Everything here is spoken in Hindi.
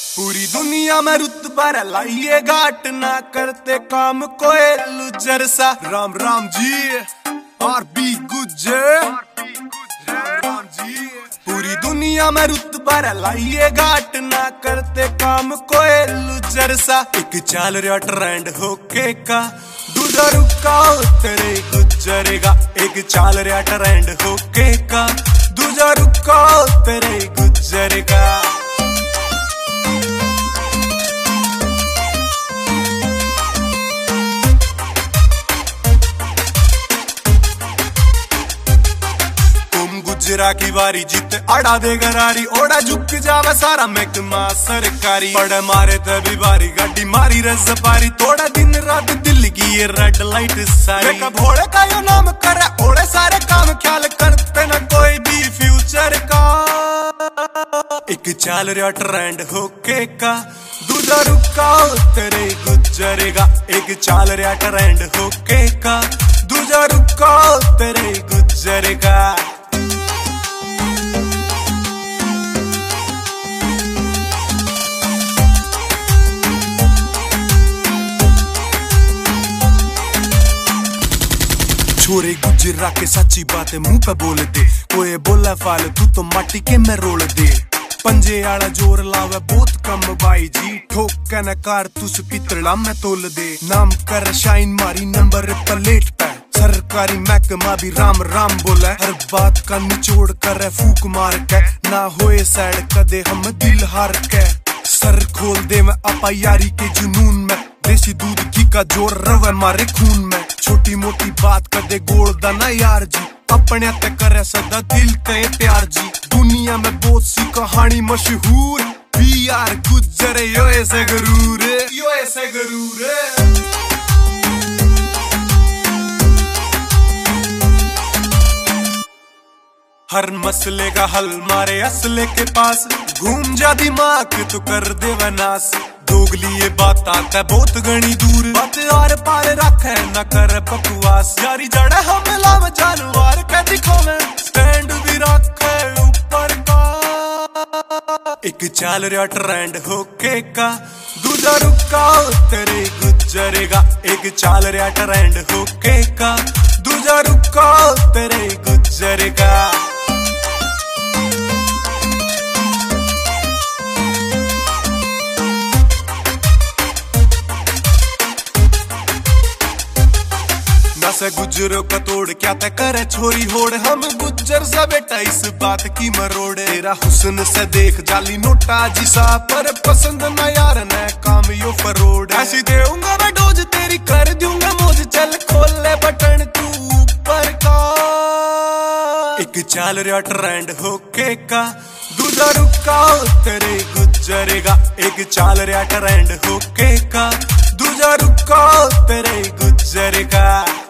पूरी दुनिया में रुतबा लाइए घाट ना करते काम कोई लुजर सा। राम राम जी आरबी गुज्जर, राम जी। पूरी दुनिया में रुतबा लाइए घाट ना करते काम कोई लुजर सा। एक चाल रहा ट्रेंड होके का दूजा रुका तेरे गुजरेगा। एक चाल रहा ट्रेंड होके का दूजा रुका तेरे गुजरेगा। गुजरा की बारी जीत अड़ा दे गरारी, ओड़ा झुक जावे सारा महकमा सरकारी। पड़े मारे तभी बारी गाड़ी मारी रज़बारी, तोड़ा दिन रात दिल की ये रेड लाइट सारी। कब भोड़े का यो नाम करे ओड़े सारे काम, ख्याल करते न कोई भी फ्यूचर का। एक चाल रहा ट्रेंड होके का दूजा रुका तेरे गुजरेगा। एक चाल रहा ट्रेंड होके का दूजा रुका तेरे गुजरेगा। छोरे गुजरा के सच्ची बात है मुंह पे बोल दे, कोई बोला फाल तू तो माटी के में रोल दे। पंजे आला जोर लावे बहुत कम भाई जी, ठोक न कार तुस पितला में तोल दे। नाम कर शाइन मारी नंबर प्लेट पे, सरकारी महकमा भी राम राम बोला। हर बात का निचोड़ कर फूक मार के, ना होए सैड कदे हम दिल हार के। सर खोल दे मैं अपा यारी के जुनून में, देसी दूध घी का जोर रवे मारे खून में। छोटी मोटी बात कदे गोलदा ना यार जी, अपने ते करे सदा दिल ते प्यार जी। दुनिया में बहुत सी कहानी मशहूर, भी यार गुजरे यो ऐसे गरूर, यो ऐसे गरूर। हर मसले का हल मारे असले के पास, घूम जा दिमाग तो कर दे वनास। दोगली ये बात आता बहुत गणी दूर, बात आर पार रखे न कर बकवास। यारी जड़े हमला में जानवर के दिखावे, स्टैंड भी रखे ऊपर का। एक चाल रहा ट्रेंड होके का दूजा रुका तेरे गुजरेगा। एक चाल रहा ट्रेंड होके का दूजा रुका तेरे गुजरेगा। से गुजरों का तोड़ क्या तय करे छोरी होड़, हम गुजर सा बेटा इस बात की मरोड़े। तेरा हुस्न से देख जाली नोटा जिसा, पर पसंद ना यार न काम यो फरोड़। ऐसी देऊंगा मैं डोज तेरी कर दूंगा मौज, चल खोल ले बटन तू ऊपर का। एक चाल रहा ट्रेंड होके का दूजा रुका तेरे गुजरेगा। एक चाल रहा ट्रेंड होके का दूजा रुका तेरे गुजरेगा।